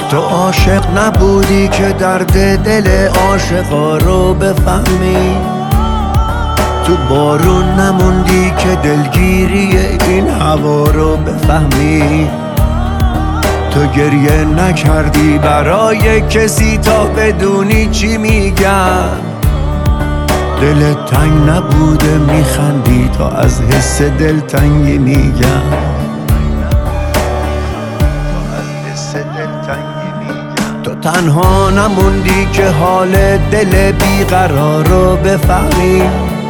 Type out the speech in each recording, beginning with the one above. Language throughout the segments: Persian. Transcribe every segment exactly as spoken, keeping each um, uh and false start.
تو عاشق نبودی که درد دل عاشقا رو بفهمی، تو بارون نموندی که دلگیری این هوا رو بفهمی، تو گریه نکردی برای کسی تا بدونی چی میگم، دلت تنگ نبوده میخندی تا از حس دلتنگی میگم، تو تنها نموندی که حال دل بیقرار رو بفهمی،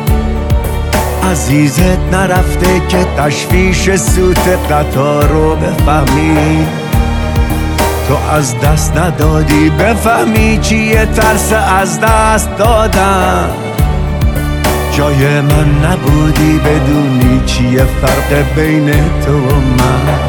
عزیزت نرفته که تشویش سوت قطار رو بفهمی، تو از دست ندادی بفهمی چیه ترس از دست دادن، جای من نبودی بدونی چیه فرق بین تو و من.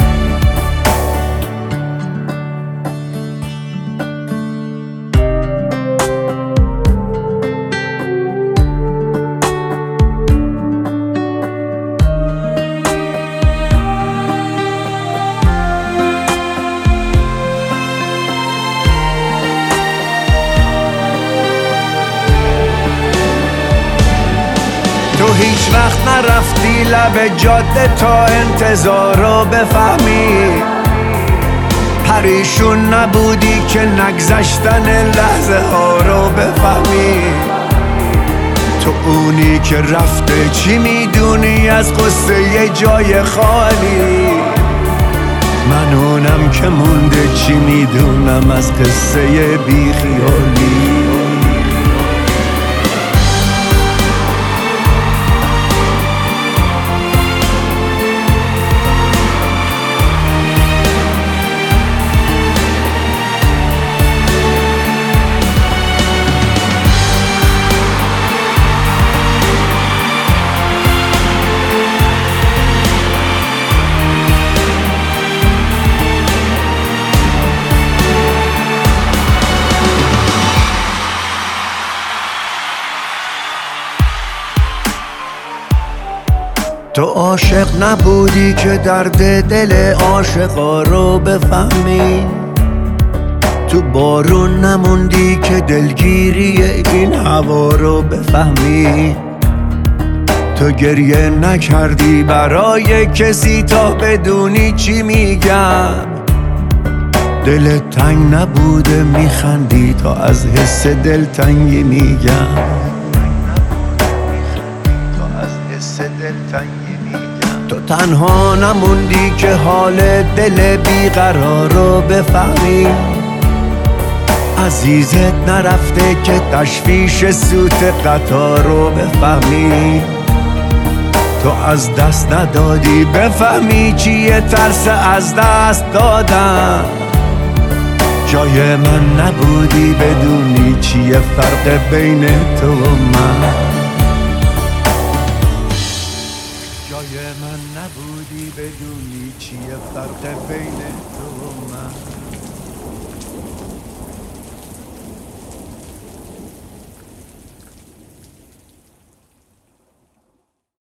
تو هیچ وقت نرفتی لب جاده تا انتظار رو بفهمی، پریشون نبودی که نگذشتن لحظه ها رو بفهمی، تو اونی که رفته چی میدونی از قصه یه جای خالی، من اونم که مونده چی میدونم از قصه بی خیالی. تو عاشق نبودی که درد دل عاشقا رو بفهمی، تو بارون نموندی که دلگیری این هوا رو بفهمی، تو گریه نکردی برای کسی تا بدونی چی میگم، دلت تنگ نبوده میخندی تا از حس دلتنگی میگم، تو تنها نموندی که حال دل بیقرار رو بفهمی، عزیزت نرفته که تشویش سوت قطار رو بفهمی، تو از دست ندادی بفهمی چیه ترس از دست دادن، جای من نبودی بدونی چیه فرق بین تو و من، جای من نبودی بدونی چیه فرق بین تو و من.